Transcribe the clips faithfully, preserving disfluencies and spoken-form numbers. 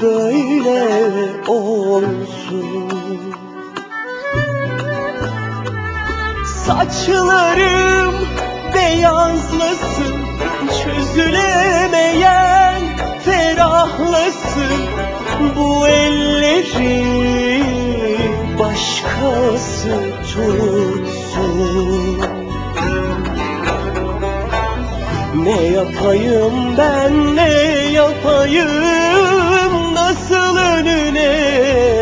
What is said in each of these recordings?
böyle olsun. Saçlarım beyazlasın, çözülemeyen ferahlasın. Bu elleri başkası tutsun. Ne yapayım ben, ne yapayım, nasıl önüne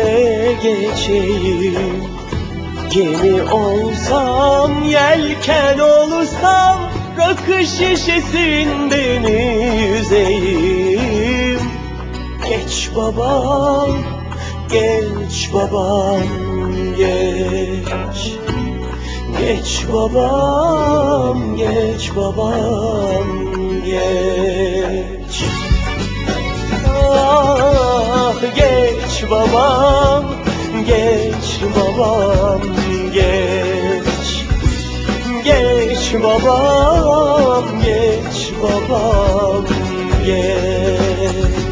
geçeyim? Gemi olsam, yelken olsam, rakı şişesinde mi yüzeyim? Geç babam, geç babam, geç. Geç babam, geç babam, geç. Ah, geç babam, geç babam, geç. Geç babam, geç babam, geç.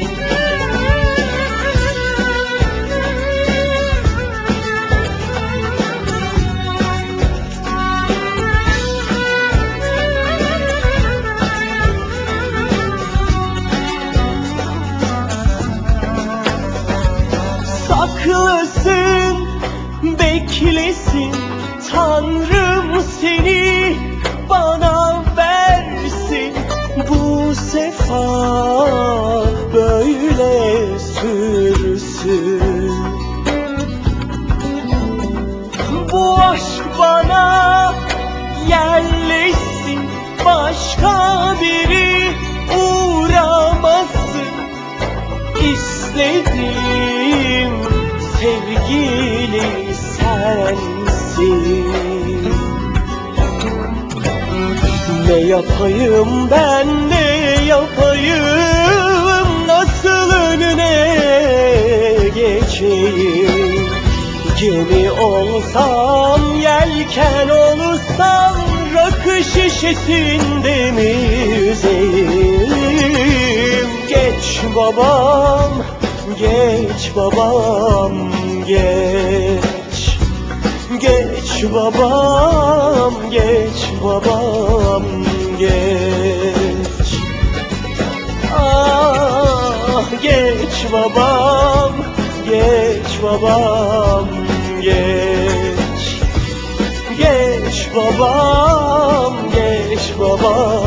Saklasın, beklesin, Tanrım seni bana versin. Bu sefa böyle sürsün. Bu aşk bana yerleşsin, başka biri uğramasın. İstediğim sevgili sensin. Ne yapayım ben, ne yapayım, nasıl önüne geçeyim? Gemi olsam, yelken olsam, rakı şişesinde mi yüzeyim? Geç babam, geç babam, geç. Geç babam, geç babam, geç. Ah, geç babam, geç babam, geç. Geç babam, geç babam,